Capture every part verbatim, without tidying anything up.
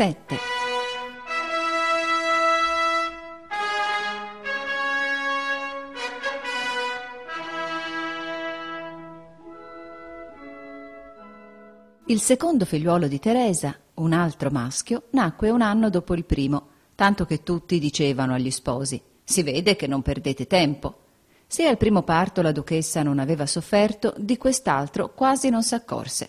sette. Il secondo figliuolo di Teresa, un altro maschio, nacque un anno dopo il primo, tanto che tutti dicevano agli sposi: si vede che non perdete tempo. Se al primo parto la duchessa non aveva sofferto, di quest'altro quasi non s'accorse.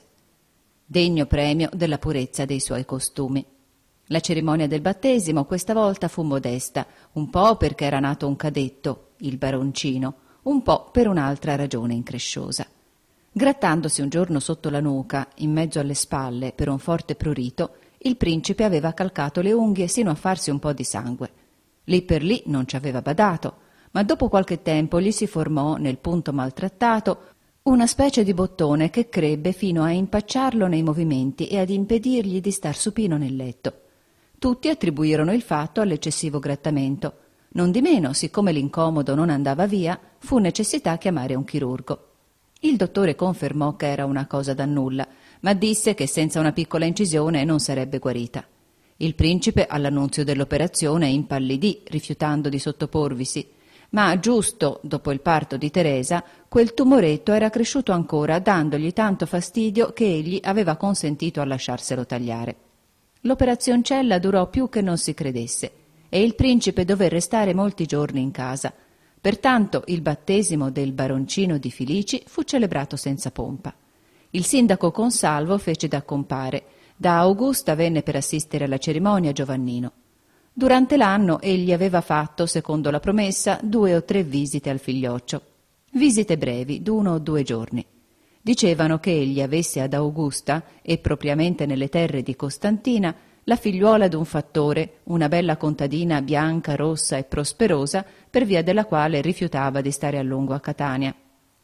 Degno premio della purezza dei suoi costumi. La cerimonia del battesimo questa volta fu modesta, un po' perché era nato un cadetto, il baroncino, un po' per un'altra ragione incresciosa. Grattandosi un giorno sotto la nuca, in mezzo alle spalle, per un forte prurito, il principe aveva calcato le unghie sino a farsi un po' di sangue. Lì per lì non ci aveva badato, ma dopo qualche tempo gli si formò, nel punto maltrattato, una specie di bottone che crebbe fino a impacciarlo nei movimenti e ad impedirgli di star supino nel letto. Tutti attribuirono il fatto all'eccessivo grattamento. Nondimeno, siccome l'incomodo non andava via, fu necessità chiamare un chirurgo. Il dottore confermò che era una cosa da nulla, ma disse che senza una piccola incisione non sarebbe guarita. Il principe, all'annunzio dell'operazione, impallidì, rifiutando di sottoporvisi, ma giusto dopo il parto di Teresa, quel tumoretto era cresciuto ancora, dandogli tanto fastidio che egli aveva consentito a lasciarselo tagliare. L'operazioncella durò più che non si credesse, e il principe dové restare molti giorni in casa. Pertanto il battesimo del baroncino di Filici fu celebrato senza pompa. Il sindaco Consalvo fece da compare. Da Augusta venne per assistere alla cerimonia Giovannino. Durante l'anno egli aveva fatto, secondo la promessa, due o tre visite al figlioccio. Visite brevi, d'uno o due giorni. Dicevano che egli avesse ad Augusta, e propriamente nelle terre di Costantina, la figliuola d'un fattore, una bella contadina bianca, rossa e prosperosa, per via della quale rifiutava di stare a lungo a Catania.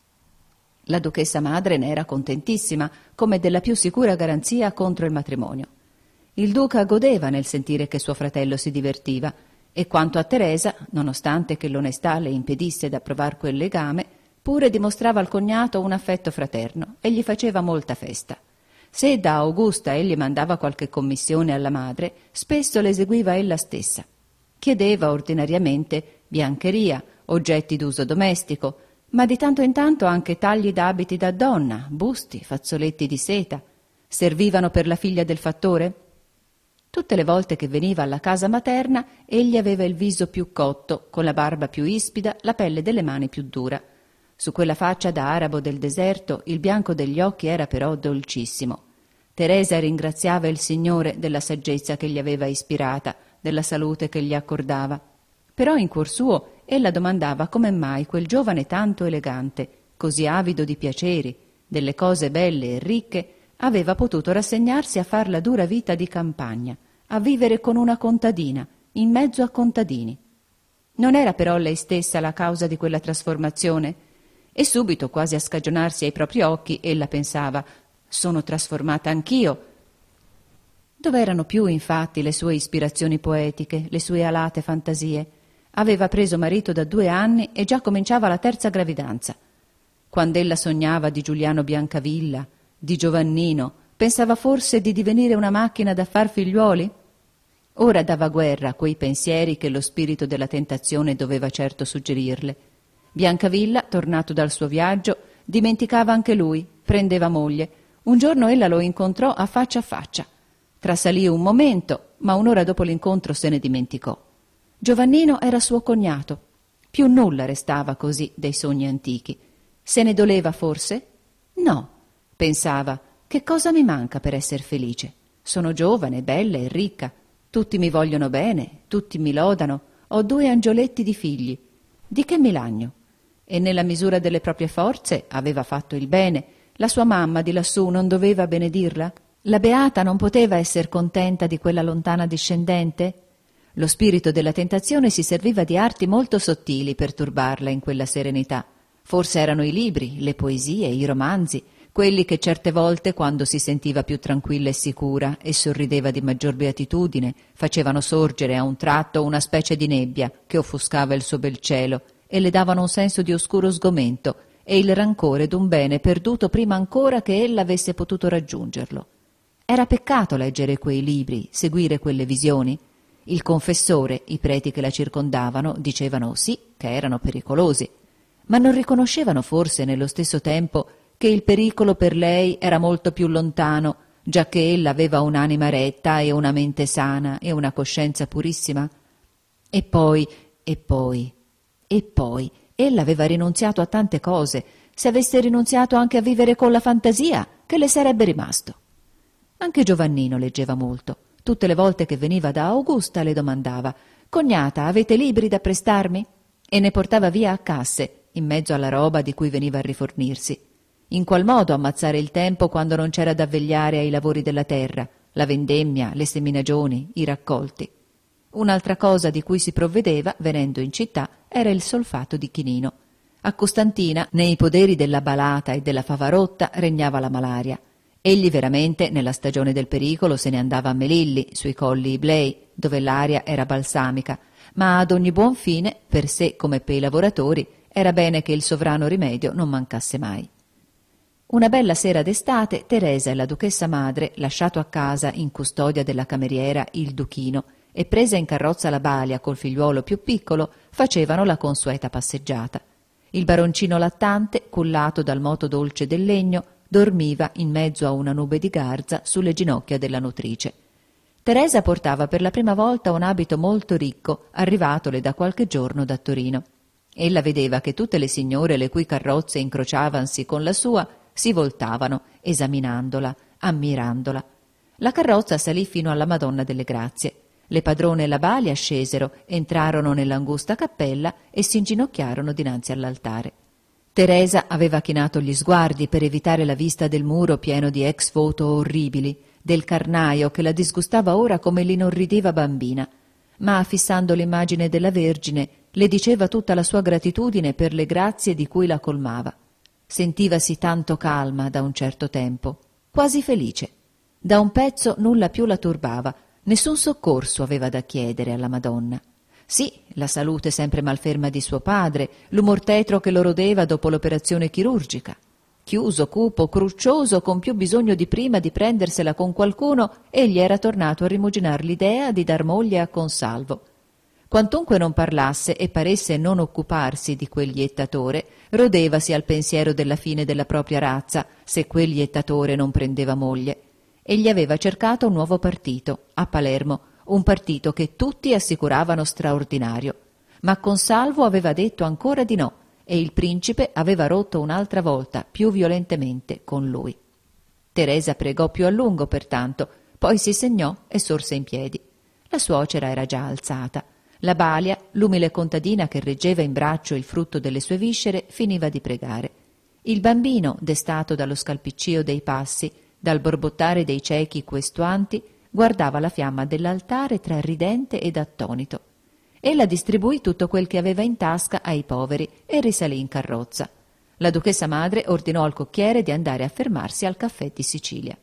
La duchessa madre ne era contentissima, come della più sicura garanzia contro il matrimonio. Il duca godeva nel sentire che suo fratello si divertiva, e quanto a Teresa, nonostante che l'onestà le impedisse d'approvar quel legame, pure dimostrava al cognato un affetto fraterno e gli faceva molta festa. Se da Augusta egli mandava qualche commissione alla madre, spesso l'eseguiva ella stessa. Chiedeva ordinariamente biancheria, oggetti d'uso domestico, ma di tanto in tanto anche tagli d'abiti da donna, busti, fazzoletti di seta. Servivano per la figlia del fattore? Tutte le volte che veniva alla casa materna, egli aveva il viso più cotto, con la barba più ispida, la pelle delle mani più dura. Su quella faccia da arabo del deserto il bianco degli occhi era però dolcissimo. Teresa ringraziava il Signore della saggezza che gli aveva ispirata, della salute che gli accordava. Però in cuor suo ella domandava come mai quel giovane tanto elegante, così avido di piaceri, delle cose belle e ricche, aveva potuto rassegnarsi a far la dura vita di campagna, a vivere con una contadina, in mezzo a contadini. Non era però lei stessa la causa di quella trasformazione? E subito, quasi a scagionarsi ai propri occhi, ella pensava: sono trasformata anch'io. Dov'erano più, infatti, le sue ispirazioni poetiche, le sue alate fantasie? Aveva preso marito da due anni e già cominciava la terza gravidanza. Quand'ella sognava di Giuliano Biancavilla, di Giovannino, pensava forse di divenire una macchina da far figliuoli? Ora dava guerra a quei pensieri che lo spirito della tentazione doveva certo suggerirle. Biancavilla, tornato dal suo viaggio, dimenticava anche lui, prendeva moglie. Un giorno ella lo incontrò a faccia a faccia. Trasalì un momento, ma un'ora dopo l'incontro se ne dimenticò. Giovannino era suo cognato. Più nulla restava così dei sogni antichi. Se ne doleva forse? No, pensava, che cosa mi manca per esser felice? Sono giovane, bella e ricca. Tutti mi vogliono bene, tutti mi lodano. Ho due angioletti di figli. Di che mi lagno? E nella misura delle proprie forze aveva fatto il bene. La sua mamma di lassù non doveva benedirla? La beata non poteva esser contenta di quella lontana discendente? Lo spirito della tentazione si serviva di arti molto sottili per turbarla in quella serenità. Forse erano i libri, le poesie, i romanzi, quelli che certe volte, quando si sentiva più tranquilla e sicura e sorrideva di maggior beatitudine, facevano sorgere a un tratto una specie di nebbia che offuscava il suo bel cielo e le davano un senso di oscuro sgomento e il rancore d'un bene perduto prima ancora che ella avesse potuto raggiungerlo. Era peccato leggere quei libri, seguire quelle visioni. Il confessore, i preti che la circondavano, dicevano sì, che erano pericolosi, ma non riconoscevano forse nello stesso tempo che il pericolo per lei era molto più lontano, giacché ella aveva un'anima retta e una mente sana e una coscienza purissima? E poi, e poi, e poi, ella aveva rinunziato a tante cose. Se avesse rinunziato anche a vivere con la fantasia, che le sarebbe rimasto? Anche Giovannino leggeva molto. Tutte le volte che veniva da Augusta le domandava: «Cognata, avete libri da prestarmi?» E ne portava via a casse, in mezzo alla roba di cui veniva a rifornirsi. In qual modo ammazzare il tempo quando non c'era da vegliare ai lavori della terra, la vendemmia, le seminagioni, i raccolti? Un'altra cosa di cui si provvedeva, venendo in città, era il solfato di chinino. A Costantina, nei poderi della Balata e della Favarotta, regnava la malaria. Egli veramente, nella stagione del pericolo, se ne andava a Melilli, sui colli Iblei, dove l'aria era balsamica, ma ad ogni buon fine, per sé come per i lavoratori, era bene che il sovrano rimedio non mancasse mai. Una bella sera d'estate, Teresa e la duchessa madre, lasciato a casa in custodia della cameriera il Duchino e presa in carrozza la Balia col figliuolo più piccolo, facevano la consueta passeggiata. Il baroncino lattante, cullato dal moto dolce del legno, dormiva in mezzo a una nube di garza sulle ginocchia della nutrice. Teresa portava per la prima volta un abito molto ricco, arrivatole da qualche giorno da Torino. Ella vedeva che tutte le signore le cui carrozze incrociavansi con la sua si voltavano, esaminandola, ammirandola. La carrozza salì fino alla Madonna delle Grazie. Le padrone e la Balia scesero, entrarono nell'angusta cappella e si inginocchiarono dinanzi all'altare. Teresa aveva chinato gli sguardi per evitare la vista del muro pieno di ex foto orribili, del carnaio che la disgustava ora come l'inorridiva bambina, ma fissando l'immagine della Vergine le diceva tutta la sua gratitudine per le grazie di cui la colmava. Sentivasi tanto calma da un certo tempo, quasi felice. Da un pezzo nulla più la turbava, nessun soccorso aveva da chiedere alla Madonna. Sì, la salute sempre malferma di suo padre, l'umor tetro che lo rodeva dopo l'operazione chirurgica. Chiuso, cupo, cruccioso, con più bisogno di prima di prendersela con qualcuno, egli era tornato a rimuginar l'idea di dar moglie a Consalvo. Quantunque non parlasse e paresse non occuparsi di quel iettatore, rodevasi al pensiero della fine della propria razza se quel iettatore non prendeva moglie. Egli aveva cercato un nuovo partito, a Palermo, un partito che tutti assicuravano straordinario, ma Consalvo aveva detto ancora di no e il principe aveva rotto un'altra volta, più violentemente, con lui. Teresa pregò più a lungo, pertanto, poi si segnò e sorse in piedi. La suocera era già alzata. La Balia, l'umile contadina che reggeva in braccio il frutto delle sue viscere, finiva di pregare. Il bambino, destato dallo scalpiccio dei passi, dal borbottare dei ciechi questuanti, guardava la fiamma dell'altare tra ridente ed attonito. Ella distribuì tutto quel che aveva in tasca ai poveri e risalì in carrozza. La duchessa madre ordinò al cocchiere di andare a fermarsi al caffè di Sicilia.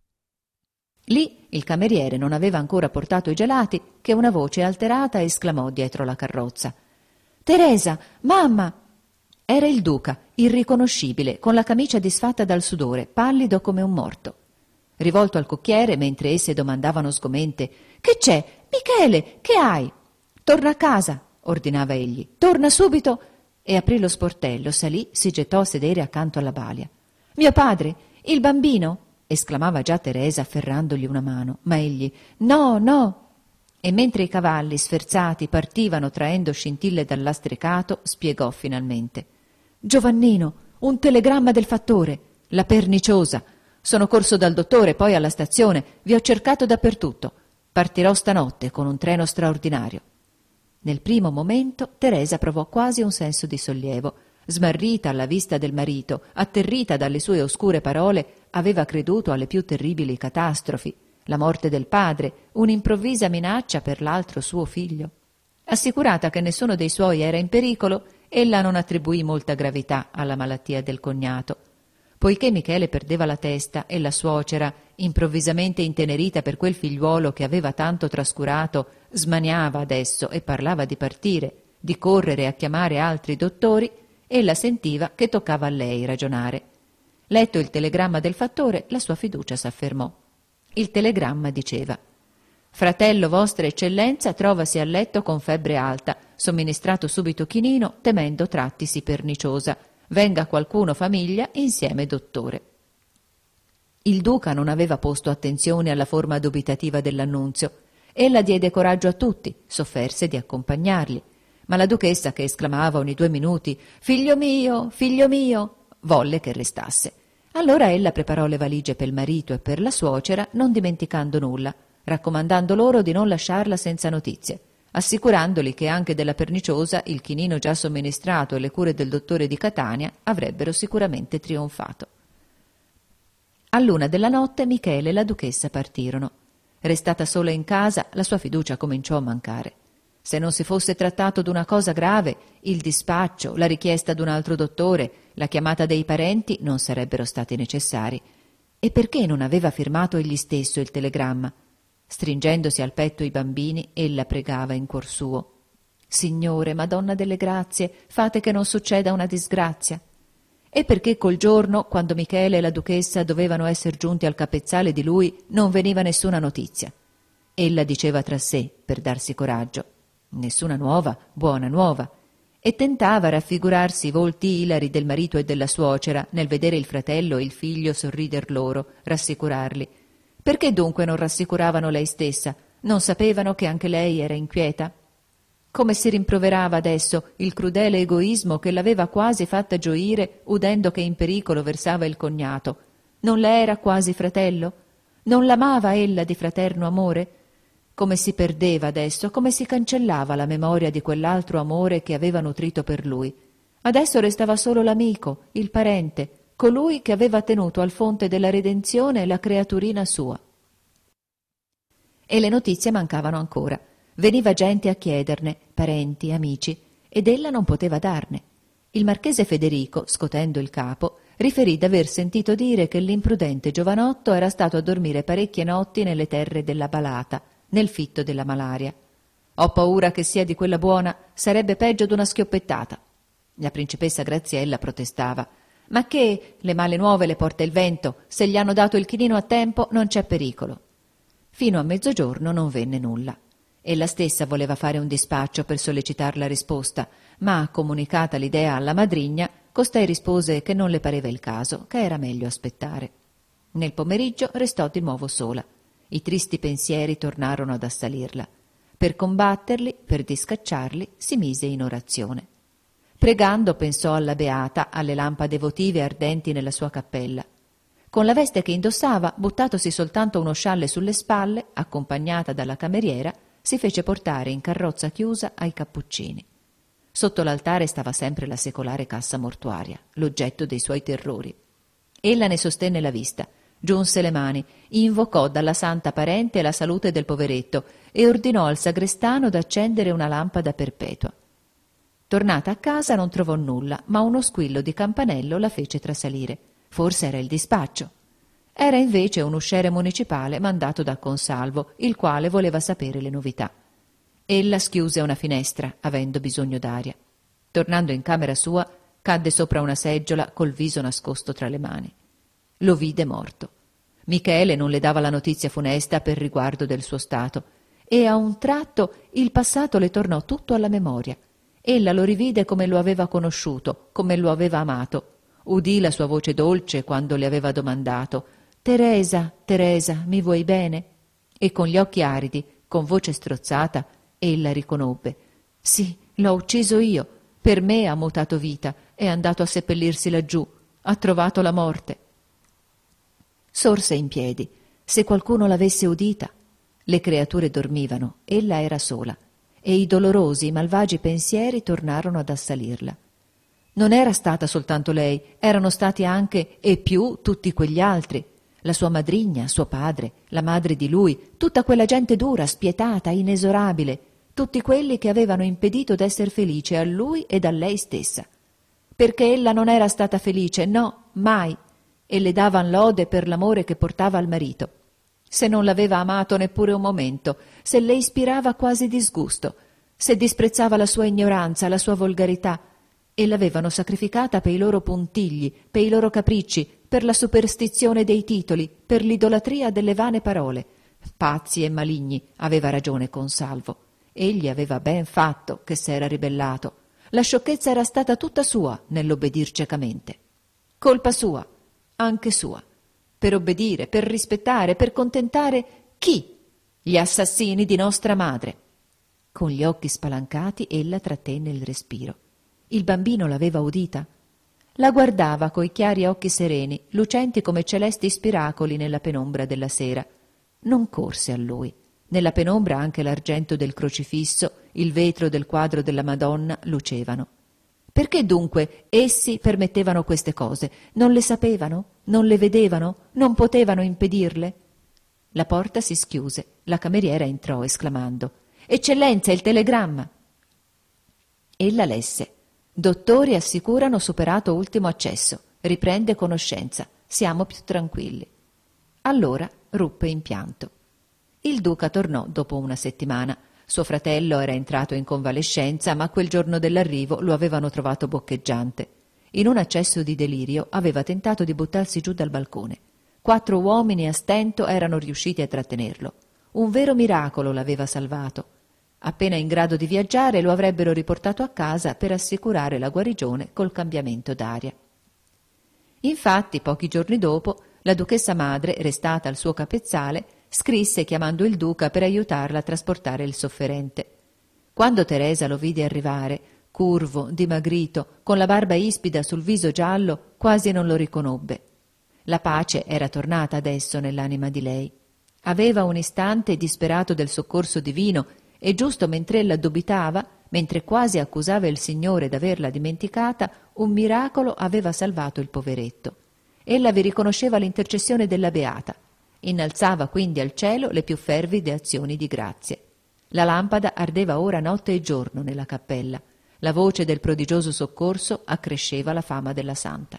Lì il cameriere non aveva ancora portato i gelati che una voce alterata esclamò dietro la carrozza: «Teresa, mamma!» Era il duca, irriconoscibile, con la camicia disfatta dal sudore, pallido come un morto. Rivolto al cocchiere, mentre esse domandavano sgomente: «Che c'è? Michele, che hai?» «Torna a casa», ordinava egli. «Torna subito!» E aprì lo sportello, salì, si gettò a sedere accanto alla Balia. «Mio padre, il bambino?» esclamava già Teresa afferrandogli una mano, ma egli «No, no!» E mentre i cavalli sferzati partivano traendo scintille dal lastricato, spiegò finalmente: «Giovannino, un telegramma del fattore, la perniciosa. Sono corso dal dottore, poi alla stazione, vi ho cercato dappertutto. Partirò stanotte con un treno straordinario». Nel primo momento Teresa provò quasi un senso di sollievo. Smarrita alla vista del marito, atterrita dalle sue oscure parole, aveva creduto alle più terribili catastrofi, la morte del padre, un'improvvisa minaccia per l'altro suo figlio. Assicurata che nessuno dei suoi era in pericolo, ella non attribuì molta gravità alla malattia del cognato. Poiché Michele perdeva la testa e la suocera, improvvisamente intenerita per quel figliuolo che aveva tanto trascurato, smaniava adesso e parlava di partire, di correre a chiamare altri dottori, ella sentiva che toccava a lei ragionare. Letto il telegramma del fattore, la sua fiducia s'affermò. Il telegramma diceva: «Fratello vostra eccellenza trovasi a letto con febbre alta, somministrato subito chinino, temendo trattisi perniciosa. Venga qualcuno famiglia, insieme dottore». Il duca non aveva posto attenzione alla forma dubitativa dell'annunzio. Ella diede coraggio a tutti, s'offerse di accompagnarli, ma la duchessa, che esclamava ogni due minuti «Figlio mio, figlio mio», volle che restasse. Allora ella preparò le valigie per il marito e per la suocera, non dimenticando nulla, raccomandando loro di non lasciarla senza notizie, assicurandoli che anche della perniciosa il chinino già somministrato e le cure del dottore di Catania avrebbero sicuramente trionfato. A luna della notte Michele e la duchessa partirono. Restata sola in casa, la sua fiducia cominciò a mancare. Se non si fosse trattato d'una cosa grave, il dispaccio, la richiesta d'un altro dottore, la chiamata dei parenti non sarebbero stati necessari. E perché non aveva firmato egli stesso il telegramma? Stringendosi al petto i bambini, ella pregava in cuor suo: «Signore, Madonna delle grazie, fate che non succeda una disgrazia». E perché col giorno, quando Michele e la duchessa dovevano essere giunti al capezzale di lui, non veniva nessuna notizia. Ella diceva tra sé, per darsi coraggio: «Nessuna nuova, buona nuova», e tentava raffigurarsi i volti ilari del marito e della suocera nel vedere il fratello e il figlio sorrider loro, rassicurarli. Perché dunque non rassicuravano lei stessa? Non sapevano che anche lei era inquieta? Come si rimproverava adesso il crudele egoismo che l'aveva quasi fatta gioire udendo che in pericolo versava il cognato. Non le era quasi fratello? Non l'amava ella di fraterno amore? Come si perdeva adesso, come si cancellava la memoria di quell'altro amore che aveva nutrito per lui. Adesso restava solo l'amico, il parente, colui che aveva tenuto al fonte della redenzione la creaturina sua. E le notizie mancavano ancora. Veniva gente a chiederne, parenti, amici, ed ella non poteva darne. Il marchese Federico, scotendo il capo, riferì d'aver sentito dire che l'imprudente giovanotto era stato a dormire parecchie notti nelle terre della Balata, nel fitto della malaria. «Ho paura che sia di quella buona, sarebbe peggio d'una schioppettata». La principessa Graziella protestava: «Ma che le male nuove le porta il vento, se gli hanno dato il chinino a tempo non c'è pericolo». Fino a mezzogiorno non venne nulla. Ella stessa voleva fare un dispaccio per sollecitar la risposta, ma, comunicata l'idea alla madrigna, costei rispose che non le pareva il caso, che era meglio aspettare. Nel pomeriggio restò di nuovo sola. I tristi pensieri tornarono ad assalirla. Per combatterli, per discacciarli, si mise in orazione. Pregando pensò alla Beata, alle lampade votive ardenti nella sua cappella. Con la veste che indossava, buttatosi soltanto uno scialle sulle spalle, accompagnata dalla cameriera, si fece portare in carrozza chiusa ai Cappuccini. Sotto l'altare stava sempre la secolare cassa mortuaria, l'oggetto dei suoi terrori. Ella ne sostenne la vista, giunse le mani, invocò dalla santa parente la salute del poveretto e ordinò al sagrestano d'accendere una lampada perpetua. Tornata a casa non trovò nulla, ma uno squillo di campanello la fece trasalire. Forse era il dispaccio. Era invece un usciere municipale mandato da Consalvo, il quale voleva sapere le novità. Ella schiuse una finestra, avendo bisogno d'aria. Tornando in camera sua, cadde sopra una seggiola col viso nascosto tra le mani. Lo vide morto. Michele non le dava la notizia funesta per riguardo del suo stato, e a un tratto il passato le tornò tutto alla memoria. Ella lo rivide come lo aveva conosciuto, come lo aveva amato. Udì la sua voce dolce quando le aveva domandato: «Teresa, Teresa, mi vuoi bene?» E con gli occhi aridi, con voce strozzata, ella riconobbe: «Sì, l'ho ucciso io. Per me ha mutato vita, è andato a seppellirsi laggiù, ha trovato la morte». Sorse in piedi. Se qualcuno l'avesse udita. Le creature dormivano, ella era sola, e i dolorosi, malvagi pensieri tornarono ad assalirla. Non era stata soltanto lei, erano stati anche e più tutti quegli altri, la sua madrigna, suo padre, la madre di lui, tutta quella gente dura, spietata, inesorabile, tutti quelli che avevano impedito d'esser felice a lui ed a lei stessa. Perché ella non era stata felice, no, mai, e le davan lode per l'amore che portava al marito. Se non l'aveva amato neppure un momento, se le ispirava quasi disgusto, se disprezzava la sua ignoranza, la sua volgarità, e l'avevano sacrificata per i loro puntigli, per i loro capricci, per la superstizione dei titoli, per l'idolatria delle vane parole. Pazzi e maligni, aveva ragione Consalvo. Egli aveva ben fatto che s'era ribellato. La sciocchezza era stata tutta sua nell'obbedir ciecamente. Colpa sua, anche sua. Per obbedire, per rispettare, per contentare chi? Gli assassini di nostra madre. Con gli occhi spalancati ella trattenne il respiro. Il bambino l'aveva udita. La guardava coi chiari occhi sereni, lucenti come celesti spiracoli nella penombra della sera. Non corse a lui. Nella penombra anche l'argento del crocifisso, il vetro del quadro della Madonna lucevano. Perché dunque essi permettevano queste cose? Non le sapevano? Non le vedevano? Non potevano impedirle? La porta si schiuse, la cameriera entrò esclamando: «Eccellenza, il telegramma!» Ella lesse: «Dottori assicurano superato ultimo accesso. Riprende conoscenza. Siamo più tranquilli». Allora ruppe in pianto. Il duca tornò dopo una settimana. Suo fratello era entrato in convalescenza, ma quel giorno dell'arrivo lo avevano trovato boccheggiante. In un accesso di delirio aveva tentato di buttarsi giù dal balcone. Quattro uomini a stento erano riusciti a trattenerlo. Un vero miracolo l'aveva salvato. Appena in grado di viaggiare lo avrebbero riportato a casa per assicurare la guarigione col cambiamento d'aria. Infatti, pochi giorni dopo, la duchessa madre, restata al suo capezzale, scrisse chiamando il duca per aiutarla a trasportare il sofferente. Quando Teresa lo vide arrivare, curvo, dimagrito, con la barba ispida sul viso giallo, quasi non lo riconobbe. La pace era tornata adesso nell'anima di lei. Aveva un istante disperato del soccorso divino e giusto mentre ella dubitava, mentre quasi accusava il Signore d'averla dimenticata, un miracolo aveva salvato il poveretto. Ella vi riconosceva l'intercessione della Beata. Innalzava quindi al cielo le più fervide azioni di grazie. La lampada ardeva ora notte e giorno nella cappella. La voce del prodigioso soccorso accresceva la fama della santa.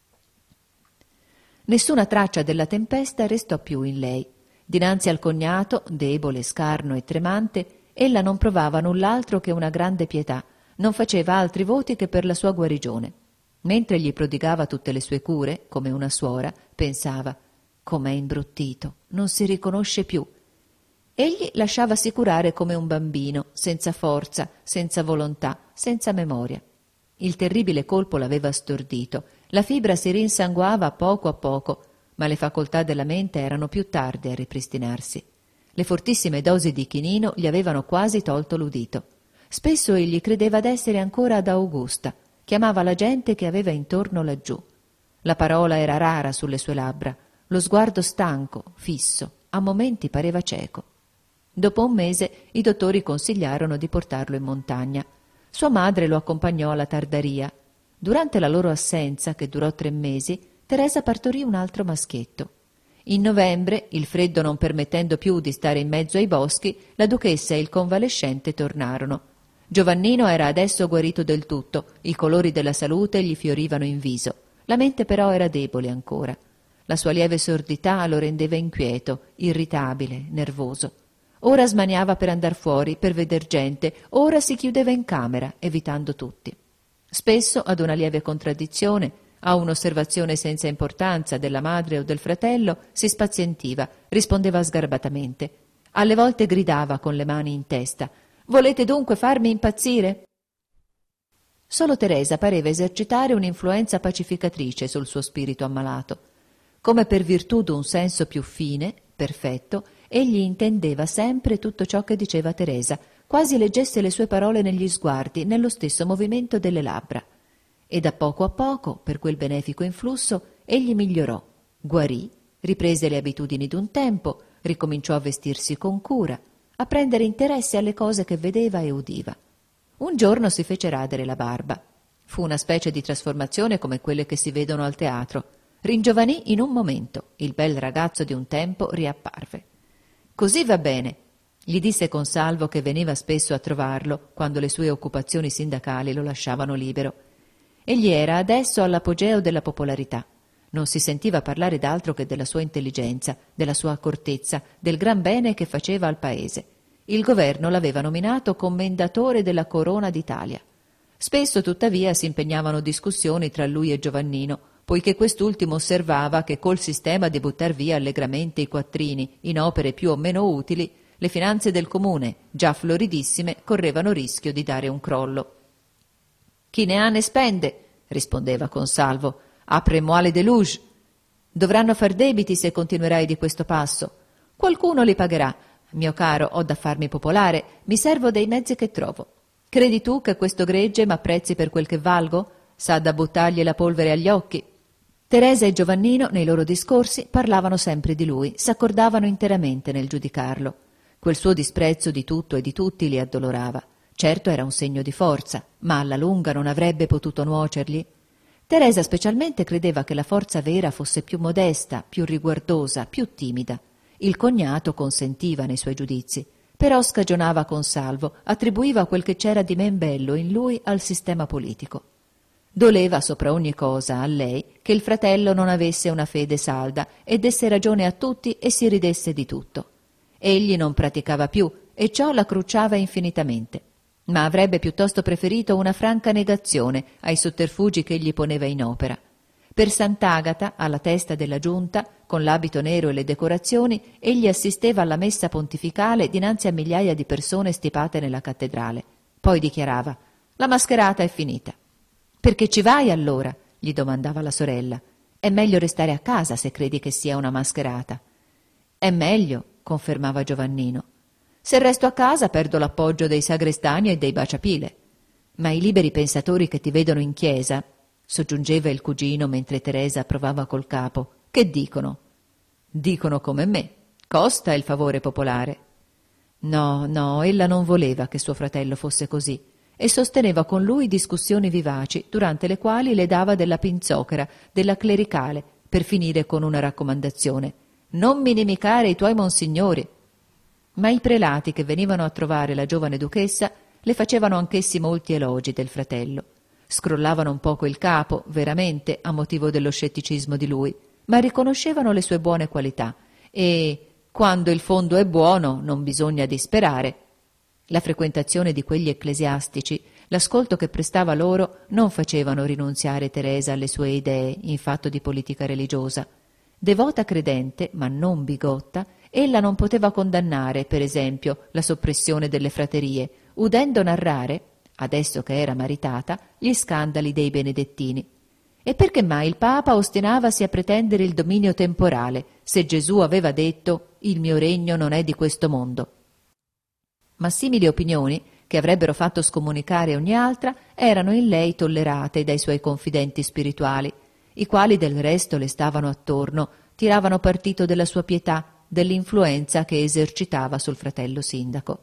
Nessuna traccia della tempesta restò più in lei. Dinanzi al cognato, debole, scarno e tremante, ella non provava null'altro che una grande pietà, non faceva altri voti che per la sua guarigione. Mentre gli prodigava tutte le sue cure, come una suora, pensava: com'è imbruttito, non si riconosce più. Egli lasciava assicurare come un bambino, senza forza, senza volontà, senza memoria. Il terribile colpo l'aveva stordito, la fibra si rinsanguava a poco a poco, ma le facoltà della mente erano più tarde a ripristinarsi. Le fortissime dosi di chinino gli avevano quasi tolto l'udito. Spesso egli credeva d'essere ancora ad Augusta, chiamava la gente che aveva intorno laggiù. La parola era rara sulle sue labbra, lo sguardo stanco, fisso, a momenti pareva cieco. Dopo un mese i dottori consigliarono di portarlo in montagna. Sua madre lo accompagnò alla Tardaria. Durante la loro assenza, che durò tre mesi, Teresa partorì un altro maschietto. In novembre, il freddo non permettendo più di stare in mezzo ai boschi, la duchessa e il convalescente tornarono. Giovannino era adesso guarito del tutto, i colori della salute gli fiorivano in viso. La mente però era debole ancora. La sua lieve sordità lo rendeva inquieto, irritabile, nervoso. Ora smaniava per andar fuori, per veder gente, ora si chiudeva in camera, evitando tutti. Spesso, ad una lieve contraddizione, a un'osservazione senza importanza della madre o del fratello, si spazientiva, rispondeva sgarbatamente. Alle volte gridava con le mani in testa: «Volete dunque farmi impazzire?» Solo Teresa pareva esercitare un'influenza pacificatrice sul suo spirito ammalato. Come per virtù d'un senso più fine, perfetto, egli intendeva sempre tutto ciò che diceva Teresa, quasi leggesse le sue parole negli sguardi, nello stesso movimento delle labbra. E da poco a poco, per quel benefico influsso, egli migliorò, guarì, riprese le abitudini d'un tempo, ricominciò a vestirsi con cura, a prendere interesse alle cose che vedeva e udiva. Un giorno si fece radere la barba. Fu una specie di trasformazione come quelle che si vedono al teatro. Ringiovanì in un momento, il bel ragazzo di un tempo riapparve. «Così va bene», gli disse Consalvo, che veniva spesso a trovarlo quando le sue occupazioni sindacali lo lasciavano libero. Egli era adesso all'apogeo della popolarità. Non si sentiva parlare d'altro che della sua intelligenza, della sua accortezza, del gran bene che faceva al paese. Il governo l'aveva nominato commendatore della Corona d'Italia. Spesso, tuttavia, si impegnavano discussioni tra lui e Giovannino, poiché quest'ultimo osservava che col sistema di buttar via allegramente i quattrini in opere più o meno utili, le finanze del comune, già floridissime, correvano rischio di dare un crollo. «Chi ne ha ne spende», rispondeva Consalvo. «Après-moi de luge. Dovranno far debiti se continuerai di questo passo. Qualcuno li pagherà. Mio caro, ho da farmi popolare, mi servo dei mezzi che trovo. Credi tu che questo gregge m'apprezzi per quel che valgo? S'ha da buttargli la polvere agli occhi». Teresa e Giovannino, nei loro discorsi, parlavano sempre di lui, s'accordavano interamente nel giudicarlo. Quel suo disprezzo di tutto e di tutti li addolorava. Certo era un segno di forza, ma alla lunga non avrebbe potuto nuocergli? Teresa specialmente credeva che la forza vera fosse più modesta, più riguardosa, più timida. Il cognato consentiva nei suoi giudizi, però scagionava Consalvo, attribuiva quel che c'era di men bello in lui al sistema politico. Doleva sopra ogni cosa a lei che il fratello non avesse una fede salda e desse ragione a tutti e si ridesse di tutto. Egli non praticava più e ciò la crucciava infinitamente, ma avrebbe piuttosto preferito una franca negazione ai sotterfugi che egli poneva in opera. Per Sant'Agata, alla testa della giunta, con l'abito nero e le decorazioni, egli assisteva alla messa pontificale dinanzi a migliaia di persone stipate nella cattedrale. Poi dichiarava: «La mascherata è finita». «Perché ci vai allora?» gli domandava la sorella. «È meglio restare a casa se credi che sia una mascherata». «È meglio», confermava Giovannino. «Se resto a casa perdo l'appoggio dei sagrestani e dei baciapile». «Ma i liberi pensatori che ti vedono in chiesa», soggiungeva il cugino mentre Teresa provava col capo, «che dicono?» «Dicono come me. Costa il favore popolare». No, no, ella non voleva che suo fratello fosse così e sosteneva con lui discussioni vivaci, durante le quali le dava della pinzocchera, della clericale, per finire con una raccomandazione: «Non minimicare i tuoi monsignori». Ma i prelati che venivano a trovare la giovane duchessa le facevano anch'essi molti elogi del fratello. Scrollavano un poco il capo, veramente, a motivo dello scetticismo di lui, ma riconoscevano le sue buone qualità e, quando il fondo è buono, non bisogna disperare. La frequentazione di quegli ecclesiastici, l'ascolto che prestava loro, non facevano rinunziare Teresa alle sue idee in fatto di politica religiosa. Devota credente, ma non bigotta, ella non poteva condannare, per esempio, la soppressione delle fraterie, udendo narrare, adesso che era maritata, gli scandali dei benedettini. E perché mai il Papa ostinavasi a pretendere il dominio temporale, se Gesù aveva detto: «Il mio regno non è di questo mondo»? Ma simili opinioni, che avrebbero fatto scomunicare ogni altra, erano in lei tollerate dai suoi confidenti spirituali, i quali del resto le stavano attorno, tiravano partito della sua pietà, dell'influenza che esercitava sul fratello sindaco.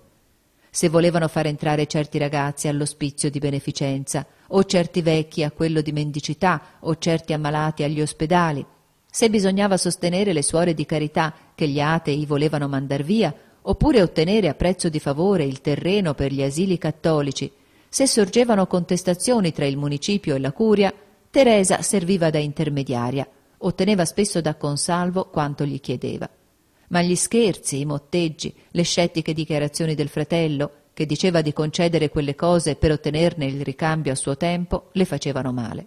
Se volevano far entrare certi ragazzi all'ospizio di beneficenza, o certi vecchi a quello di mendicità, o certi ammalati agli ospedali, se bisognava sostenere le suore di carità che gli atei volevano mandar via, oppure ottenere a prezzo di favore il terreno per gli asili cattolici, se sorgevano contestazioni tra il municipio e la curia, Teresa serviva da intermediaria, otteneva spesso da Consalvo quanto gli chiedeva. Ma gli scherzi, i motteggi, le scettiche dichiarazioni del fratello, che diceva di concedere quelle cose per ottenerne il ricambio a suo tempo, le facevano male.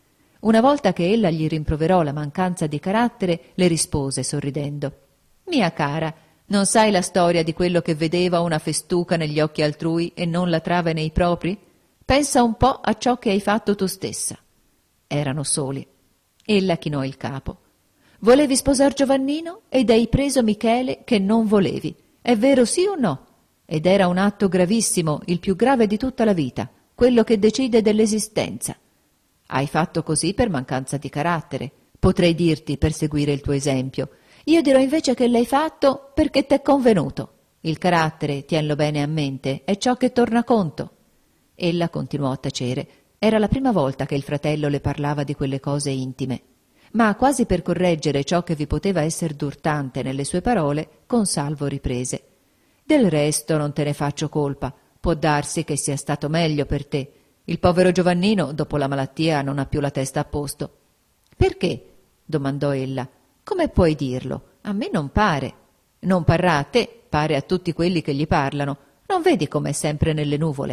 Una volta che ella gli rimproverò la mancanza di carattere, le rispose sorridendo: «Mia cara, non sai la storia di quello che vedeva una festuca negli occhi altrui e non la trave nei propri? Pensa un po' a ciò che hai fatto tu stessa». Erano soli. Ella chinò il capo. «Volevi sposar Giovannino ed hai preso Michele che non volevi. È vero sì o no? Ed era un atto gravissimo, il più grave di tutta la vita, quello che decide dell'esistenza. Hai fatto così per mancanza di carattere. Potrei dirti per seguire il tuo esempio. Io dirò invece che l'hai fatto perché t'è convenuto. Il carattere, tienlo bene a mente, è ciò che torna conto». Ella continuò a tacere. Era la prima volta che il fratello le parlava di quelle cose intime. Ma quasi per correggere ciò che vi poteva esser d'urtante nelle sue parole, Consalvo riprese: «Del resto non te ne faccio colpa. Può darsi che sia stato meglio per te. Il povero Giovannino, dopo la malattia, non ha più la testa a posto». «Perché?» domandò ella. «Come puoi dirlo? A me non pare». «Non parrà a te, pare a tutti quelli che gli parlano. Non vedi com'è sempre nelle nuvole?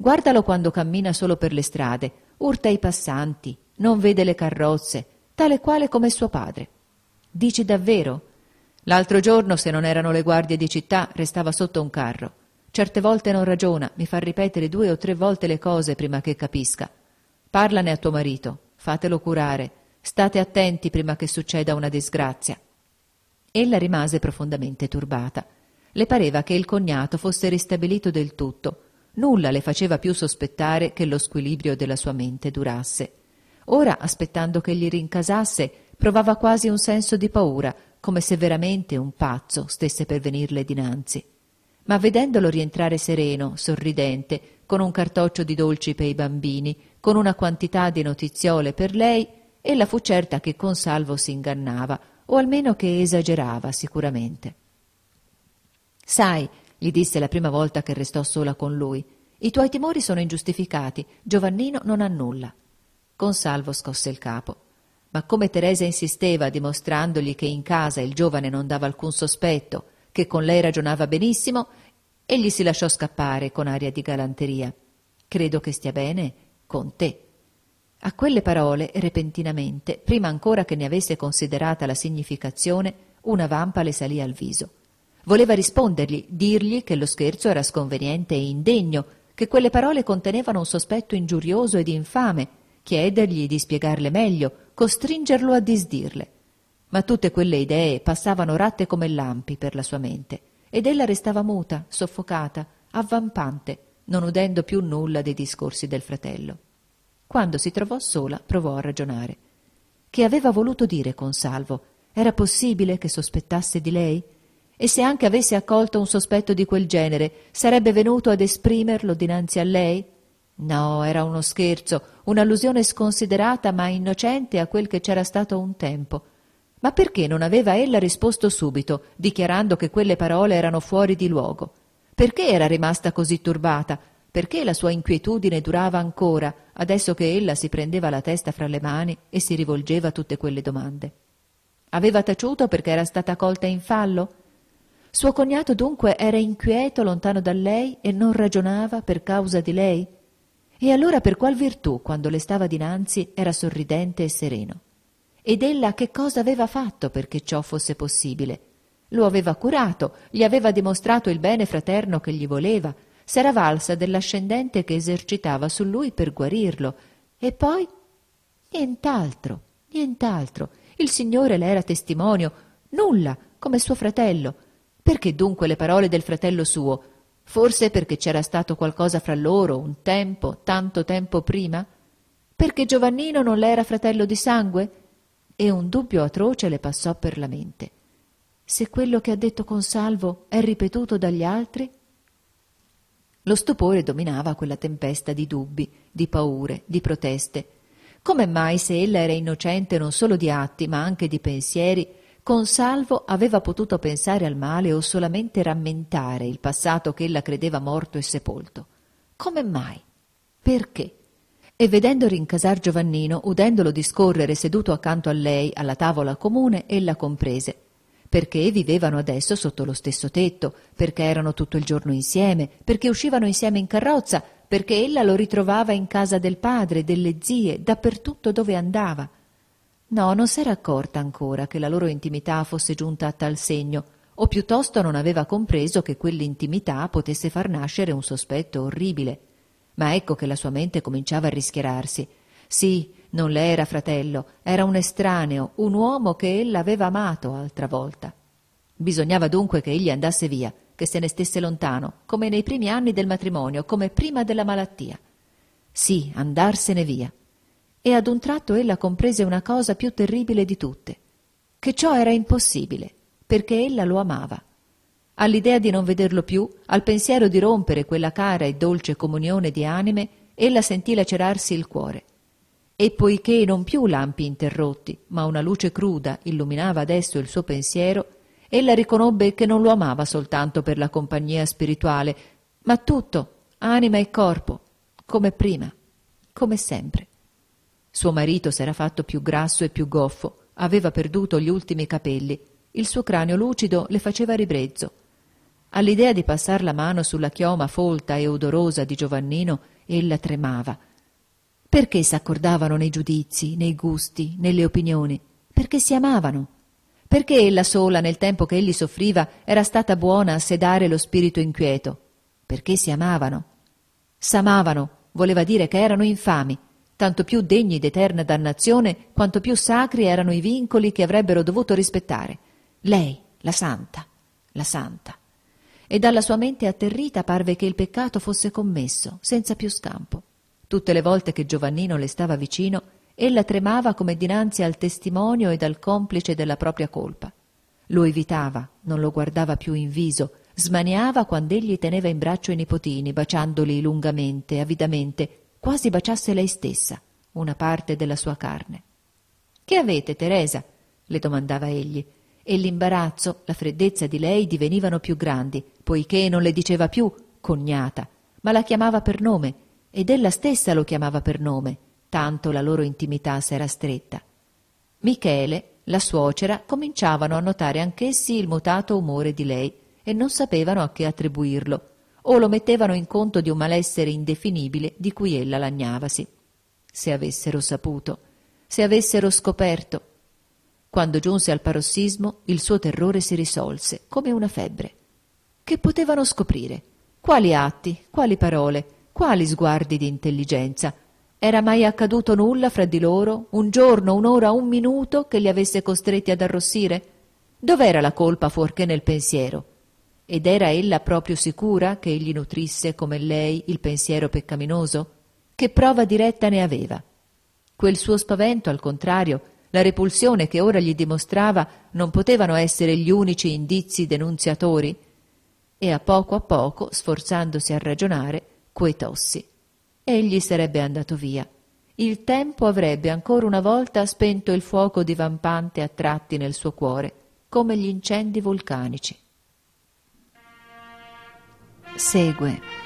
Guardalo quando cammina solo per le strade, urta i passanti, non vede le carrozze, tale quale come suo padre. Dici davvero? L'altro giorno, se non erano le guardie di città, restava sotto un carro. Certe volte non ragiona, mi fa ripetere due o tre volte le cose prima che capisca. Parlane a tuo marito, fatelo curare, state attenti prima che succeda una disgrazia. Ella rimase profondamente turbata. Le pareva che il cognato fosse ristabilito del tutto. Nulla le faceva più sospettare che lo squilibrio della sua mente durasse. Ora, aspettando che gli rincasasse, provava quasi un senso di paura, come se veramente un pazzo stesse per venirle dinanzi. Ma vedendolo rientrare sereno, sorridente, con un cartoccio di dolci per i bambini, con una quantità di notiziole per lei, ella fu certa che Consalvo si ingannava, o almeno che esagerava sicuramente. «Sai», gli disse la prima volta che restò sola con lui, «i tuoi timori sono ingiustificati, Giovannino non ha nulla». Consalvo scosse il capo. Ma come Teresa insisteva, dimostrandogli che in casa il giovane non dava alcun sospetto, che con lei ragionava benissimo, egli si lasciò scappare con aria di galanteria. «Credo che stia bene con te». A quelle parole, repentinamente, prima ancora che ne avesse considerata la significazione, una vampa le salì al viso. Voleva rispondergli, dirgli che lo scherzo era sconveniente e indegno, che quelle parole contenevano un sospetto ingiurioso ed infame, chiedergli di spiegarle meglio, costringerlo a disdirle. Ma tutte quelle idee passavano ratte come lampi per la sua mente, ed ella restava muta, soffocata, avvampante, non udendo più nulla dei discorsi del fratello. Quando si trovò sola, provò a ragionare. Che aveva voluto dire Consalvo? Era possibile che sospettasse di lei? E se anche avesse accolto un sospetto di quel genere, sarebbe venuto ad esprimerlo dinanzi a lei? No, era uno scherzo, un'allusione sconsiderata ma innocente a quel che c'era stato un tempo. Ma perché non aveva ella risposto subito, dichiarando che quelle parole erano fuori di luogo? Perché era rimasta così turbata? Perché la sua inquietudine durava ancora, adesso che ella si prendeva la testa fra le mani e si rivolgeva a tutte quelle domande? Aveva taciuto perché era stata colta in fallo? Suo cognato dunque era inquieto lontano da lei e non ragionava per causa di lei? E allora per qual virtù, quando le stava dinanzi, era sorridente e sereno? Ed ella che cosa aveva fatto perché ciò fosse possibile? Lo aveva curato, gli aveva dimostrato il bene fraterno che gli voleva, s'era valsa dell'ascendente che esercitava su lui per guarirlo. E poi? Nient'altro, nient'altro. Il Signore le era testimonio, nulla, come suo fratello. Perché dunque le parole del fratello suo? Forse perché c'era stato qualcosa fra loro un tempo, tanto tempo prima? Perché Giovannino non le era fratello di sangue? E un dubbio atroce le passò per la mente. Se quello che ha detto Consalvo è ripetuto dagli altri? Lo stupore dominava quella tempesta di dubbi, di paure, di proteste. Come mai, se ella era innocente non solo di atti ma anche di pensieri, Consalvo aveva potuto pensare al male o solamente rammentare il passato che ella credeva morto e sepolto? Come mai? Perché? E vedendo rincasar Giovannino, udendolo discorrere seduto accanto a lei alla tavola comune, ella comprese. Perché vivevano adesso sotto lo stesso tetto, perché erano tutto il giorno insieme, perché uscivano insieme in carrozza, perché ella lo ritrovava in casa del padre, delle zie, dappertutto dove andava. No, non s'era accorta ancora che la loro intimità fosse giunta a tal segno, o piuttosto non aveva compreso che quell'intimità potesse far nascere un sospetto orribile. Ma ecco che la sua mente cominciava a rischiararsi. Sì, non le era fratello, era un estraneo, un uomo che ella aveva amato altra volta. Bisognava dunque che egli andasse via, che se ne stesse lontano, come nei primi anni del matrimonio, come prima della malattia. Sì, andarsene via. E ad un tratto ella comprese una cosa più terribile di tutte, che ciò era impossibile, perché ella lo amava. All'idea di non vederlo più, al pensiero di rompere quella cara e dolce comunione di anime, ella sentì lacerarsi il cuore. E poiché non più lampi interrotti, ma una luce cruda illuminava adesso il suo pensiero, ella riconobbe che non lo amava soltanto per la compagnia spirituale, ma tutto, anima e corpo, come prima, come sempre. Suo marito s'era fatto più grasso e più goffo, aveva perduto gli ultimi capelli, il suo cranio lucido le faceva ribrezzo. All'idea di passar la mano sulla chioma folta e odorosa di Giovannino, ella tremava. Perché s'accordavano nei giudizi, nei gusti, nelle opinioni? Perché si amavano. Perché ella sola, nel tempo che egli soffriva, era stata buona a sedare lo spirito inquieto? Perché si amavano. S'amavano voleva dire che erano infami, tanto più degni d'eterna dannazione quanto più sacri erano i vincoli che avrebbero dovuto rispettare. Lei, la santa, la santa. E dalla sua mente atterrita parve che il peccato fosse commesso, senza più scampo. Tutte le volte che Giovannino le stava vicino, ella tremava come dinanzi al testimonio ed al complice della propria colpa. Lo evitava, non lo guardava più in viso, smaniava quand'egli teneva in braccio i nipotini, baciandoli lungamente, avidamente, quasi baciasse lei stessa, una parte della sua carne. «Che avete, Teresa?» le domandava egli, e l'imbarazzo, la freddezza di lei divenivano più grandi, poiché non le diceva più cognata, ma la chiamava per nome, ed ella stessa lo chiamava per nome, tanto la loro intimità s'era stretta. Michele, la suocera, cominciavano a notare anch'essi il mutato umore di lei e non sapevano a che attribuirlo, o lo mettevano in conto di un malessere indefinibile di cui ella lagnavasi. Se avessero saputo, se avessero scoperto. Quando giunse al parossismo, il suo terrore si risolse, come una febbre. Che potevano scoprire? Quali atti, quali parole, quali sguardi di intelligenza? Era mai accaduto nulla fra di loro, un giorno, un'ora, un minuto, che li avesse costretti ad arrossire? Dov'era la colpa fuorché nel pensiero? Ed era ella proprio sicura che egli nutrisse, come lei, il pensiero peccaminoso? Che prova diretta ne aveva? Quel suo spavento, al contrario, la repulsione che ora gli dimostrava, non potevano essere gli unici indizi denunziatori? E a poco a poco, sforzandosi a ragionare, quetossi. Egli sarebbe andato via. Il tempo avrebbe ancora una volta spento il fuoco divampante a tratti nel suo cuore, come gli incendi vulcanici. Segue